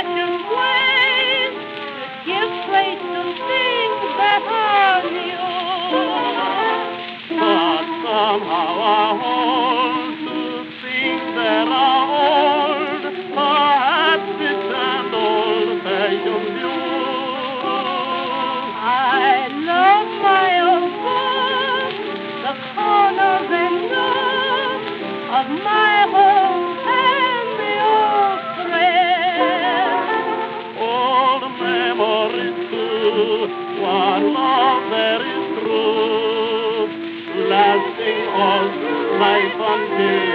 old-fashioned ways that give place to things that are new. But somehow I hold to things that are old, perhaps it's an old-fashioned view. I love my old books, the corners and nooks of my home and the old thread. Old memories too, what love there is true, lasting all life until